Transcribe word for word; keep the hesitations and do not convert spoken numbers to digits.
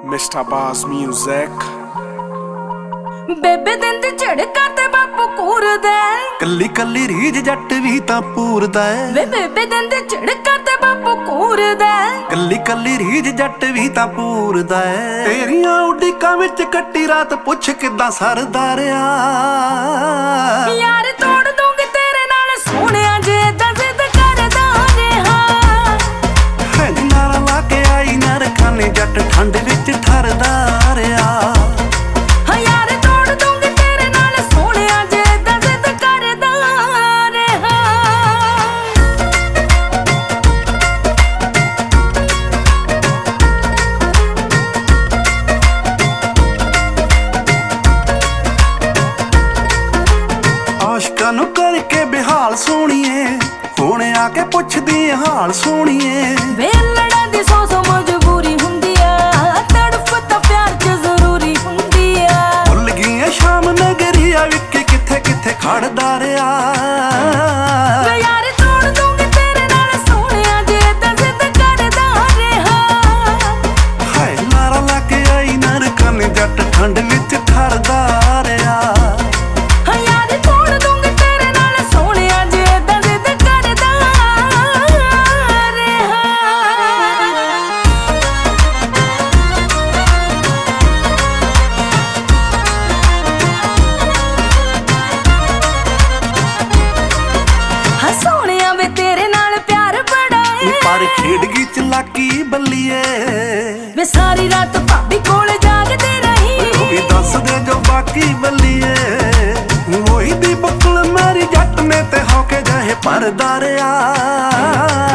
Mister Bass Music ਬੇਬੇ ਦਿਨ ਦੀ ਝੜਕਾ ਤੇ ਬਾਪੂ ਕੂਰਦਾ ਕੱਲੀ ਕੱਲੀ ਰੀਝ ਜੱਟ ਵੀ ਤਾਂ ਪੂਰਦਾ ਏ ਵੇ ਬੇਬੇ ਦਿਨ ਦੀ ਝੜਕਾ ਤੇ ਬਾਪੂ ਕੂਰਦਾ ਕੱਲੀ ਕੱਲੀ ਰੀਝ ਜੱਟ ਵੀ ਤਾਂ ਪੂਰਦਾ ਏ ਤੇਰੀਆਂ ਉਡੀਕਾਂ ਵਿੱਚ ਕੱਟੀ ਰਾਤ ਪੁੱਛ ਕਿੱਦਾਂ ਸਰਦਾ ਰਿਆ ਯਾਰ ਤੋੜ ਦੂੰਗੀ ਤੇਰੇ ਨਾਲ ਸੋਹਣਿਆ ਜੇ ਏਦਾਂ ਜ਼ਿੱਦ ਕਰਦਾ ਰਿਹਾ ਹੈ ਨਾਰਾ ਲਾ ਕੇ ਆਈ ਨਾ ਰਖਾਨੇ ਜੱਟ ਠੰਡ ਵਿੱਚ ਠਰਦਾ ਰਿਆ ਆਸ਼ਕਾਂ ਨੂੰ ਕਰਕੇ ਬਿਹਾਲ ਸੋਣੀਏ ਹੁਣ ਆ ਕੇ ਪੁੱਛਦੀ ਹਾਲ ਸੋਣੀਏ ਵੇ ਲੜਾਂ ਦੀ ਸੌ ਸੌ ਮਜਬੂਰੀ ਹੁੰਦੀ ਆ ਤੜਫ ਤਾਂ ਪਿਆਰ ਚ ਜ਼ਰੂਰੀ ਹੁੰਦੀ ਆ ਭੁੱਲ ਗਈ ਸ਼ਾਮ ਨਗਰੀਆ ਵਿੱਕੀ ਕਿੱਥੇ ਕਿੱਥੇ ਖੜਦਾ ਰਿਆ ਵੇ ਯਾਰ ਤੋੜ ਦੂੰਗੀ ਤੇਰੇ ਨਾਲ ਸੋਹਣਿਆ ਜੇ ਏਦਾਂ ਜ਼ਿੱਦ ਕਰਦਾ ਰਿਹਾ ਹਾਏ ਨਾਰਾ ਲਾ ਕੇ ਆਈ ਨਾ ਰਕਾਨੇ ਜੱਟ ਠੰਡ ਵਿੱਚ ਠਰਦਾ ਰਿਆ ਪਰ ਖੇਡ ਗਈ ਚਲਾਕੀ ਬੱਲੀਏ ਵੇ ਸਾਰੀ ਰਾਤ ਭਾਬੀ ਕੋਲ ਜਾਗਦੀ ਰਹੀ ਉਹ ਵੀ ਦੱਸ ਦੇ ਜੋ ਬਾਕੀ ਬੱਲੀਏ ਉਹੀ ਦੀ ਬੁੱਕਲ ਮੇਰੀ ਜੱਟ ਨੇ ਤੇ ਹੋ ਕੇ ਜਾਏ ਪਰਦਾ ਰਿਆ